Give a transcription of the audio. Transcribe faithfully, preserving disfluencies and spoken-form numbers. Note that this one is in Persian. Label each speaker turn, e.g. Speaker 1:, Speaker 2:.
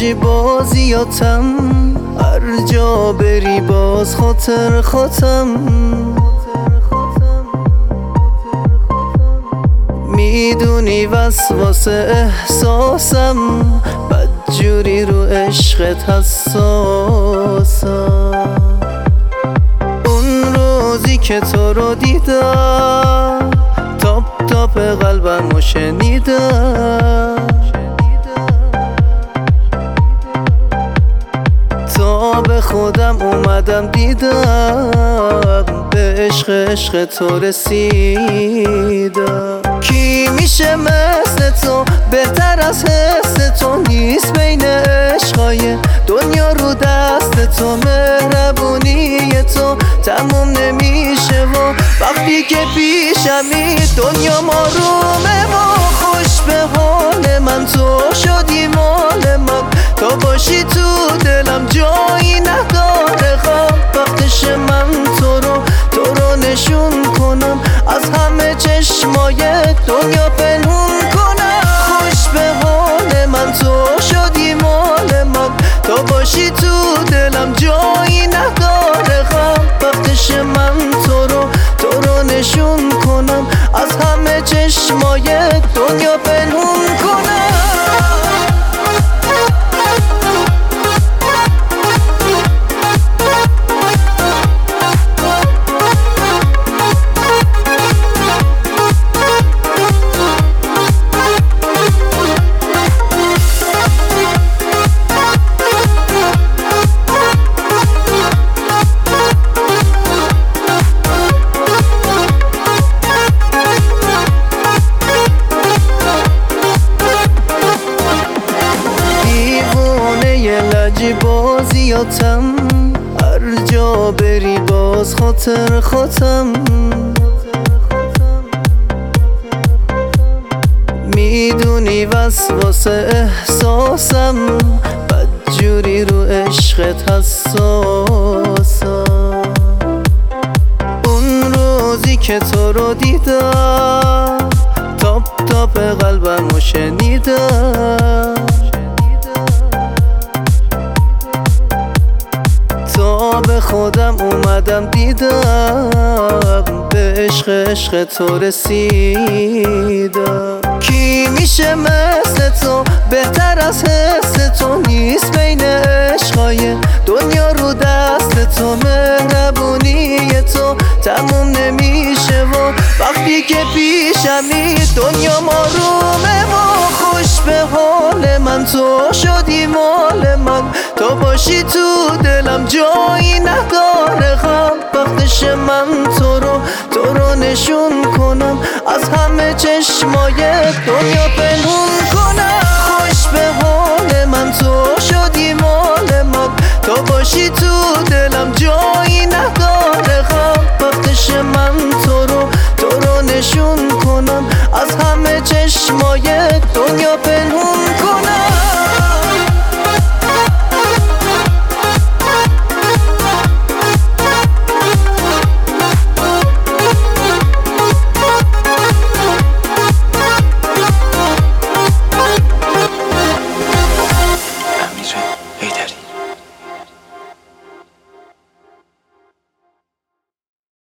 Speaker 1: لجی بازیاتم، هر جا بری باز خاطر خاتم. میدونی وسواسه احساسم، بدجوری رو عشقت حساسم. اون روزی که تو رو دیدم، تاپ تاپ قلبم رو شنیدم. تا به خودم اومدم دیدم، به عشق عشق تو رسیدم. کی میشه مثل تو، بهتر از حس تو نیست بین عشقای دنیا رو دست تو. مهربونی تو تموم نمیشه و وقتی که پیشمی دنیا مارومه. و خوش به حال من تو شدی مال من، تو باشی تو دلم جایی نداره. خواب وقتش من تو رو تو رو نشون کنم، از همه چشمای دنیا پنهون کنم. خوش به حال من تو شدی مال من، تو باشی تو دلم جایی نداره. خواب وقتش من تو رو تو رو نشون کنم، از همه چشمای دنیا پنهون کنم. لجی بازیاتم، هر جا بری باز خاطر خاتم. میدونی وسواسه احساسم، بدجوری رو عشقت حساسم. اون روزی که تو رو دیدم، تاپ تاپ قلبم رو شنیدم. تا به خودم اومدم دیدم، به عشق عشق تو رسیدم. کی میشه مثل تو، بهتر از حس تو نیست بین عشقای دنیا رو دست تو. مهربونی تو تموم نمیشه و وقتی که پیشمی دنیا مارومه. و خوش به حال من تو شدی مال من، تو باشی تو دلم جایی نداره. خواب وقتش من تو رو تو رو نشون کنم، از همه چشمای دنیا پنهون کنم. خوش به حال من تو شدی مال من، تو باشی تو دلم جایی نداره. خواب وقتش من تو رو تو رو نشون کنم، از همه چشمای دنیا پنهون